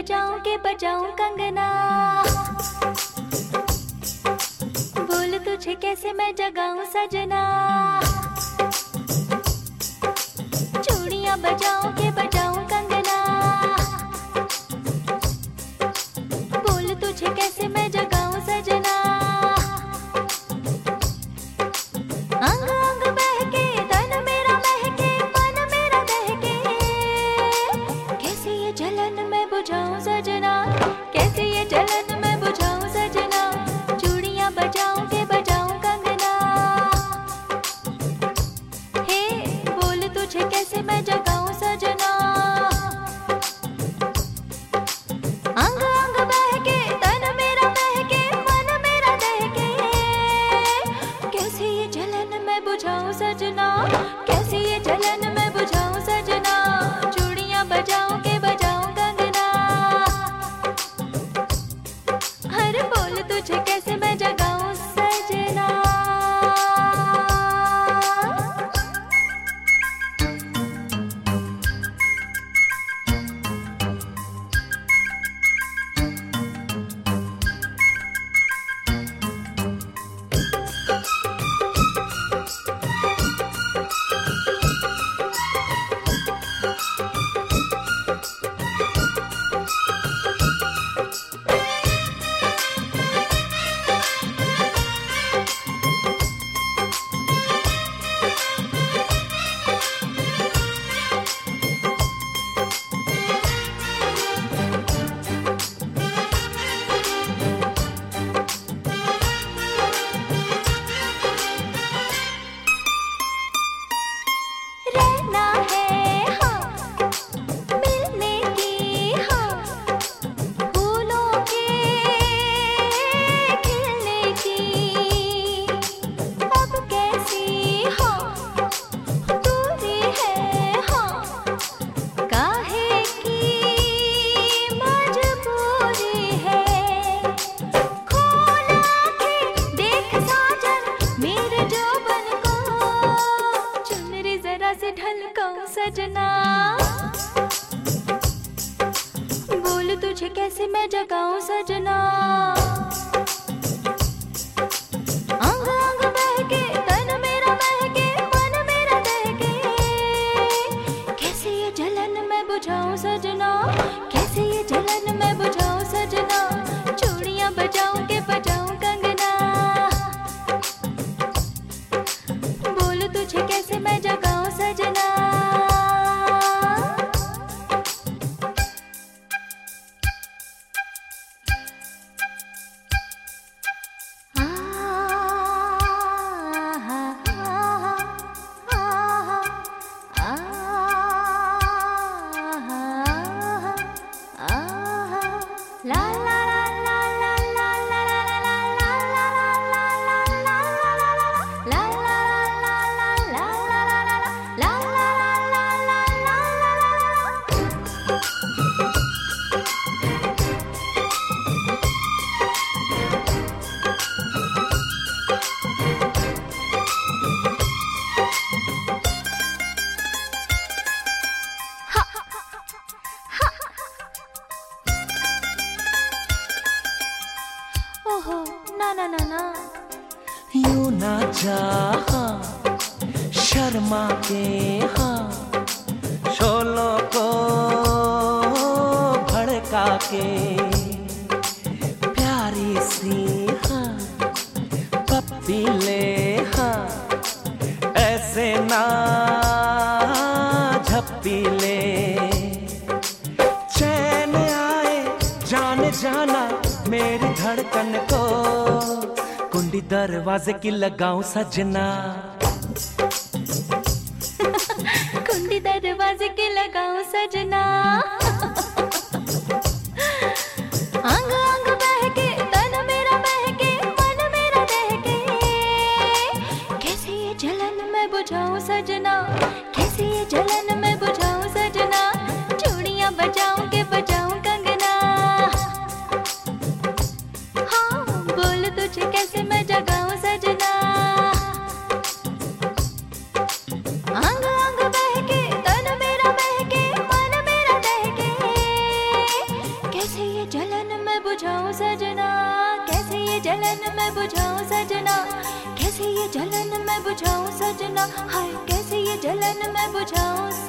बजाऊं के बजाऊं कंगना, बोल तुझे कैसे मैं जगाऊं सजना। चूड़ियां बजाऊं के बजाऊं कंगना, बोल तुझे कैसे मैं जगाऊं सजना। अंग अंग बहके तन मेरा महके मन मेरा दहके, कैसे ये जलन मैं बुझाऊं सजना, कैसे ये जलन मैं बुझाऊं सजना। चूड़ियां बजाऊं के बजाऊं कंगना, हे बोल तुझे कैसे मैं जगाऊं सजना। अंग अंग बहके तन मेरा महके मन मेरा दहके, कैसे ये जलन मैं बुझाऊं सजना, कैसे ये जलन मैं बुझाऊं सजना। चूड़ियां बजाऊं के बजाऊं कंगना, हर बोल तुझे कैसे मैं जगाऊं सजना। रहना है हाँ, मिलने की हाँ, फूलों के खिलने की। अब कैसी हाँ दूरी है हाँ, काहे की मजबूरी है। खोल आँखें देख साजन मेरे जौबन को, चुनरी जरा से ढलकाऊं सजना। बोल तुझे कैसे मैं जगाऊं सजना। अंग अंग बहके तन मेरा महके मन मेरा दहके, कैसे ये जलन मैं बुझाऊं सजना, कैसे ये जलन मैं बुझाऊं सजना। चूड़ियां बजाऊं के बजाऊं कंगना, बोल तुझे कैसे मैं जगाऊं सजना। ला ला ला ला ला ला ला ला ला ला ला ला ला ओहो ना ना ना ना, यूं ना चाहा शर्मा के हाँ, शोलों को भड़का के। प्यारी सी हाँ पप्पी ले हाँ, ऐसे ना झप्पी ले। चैन आए जान जाना मेरी धड़कन को, कुंडी दरवाजे की लगाऊं सजना। कुंडी दरवाजे के लगाऊं सजना। अंग अंग बहके तन मेरा महके मन मेरा दहके, कैसे ये जलन मैं बुझाऊं सजना, कैसे ये जलन मैं बुझाऊं सजना। चूड़ियां बजाऊं के बजाऊं कंगना, हाँ बोल तुझे कैसे मैं जगाऊं सजना। अंग अंग बहके तन मेरा महके मन मेरा दहके, मैं बुझाऊं सजना, कैसे ये जलन मैं बुझाऊं सजना, कैसे ये जलन मैं बुझाऊं सजना, हाय कैसे ये जलन मैं बुझाऊं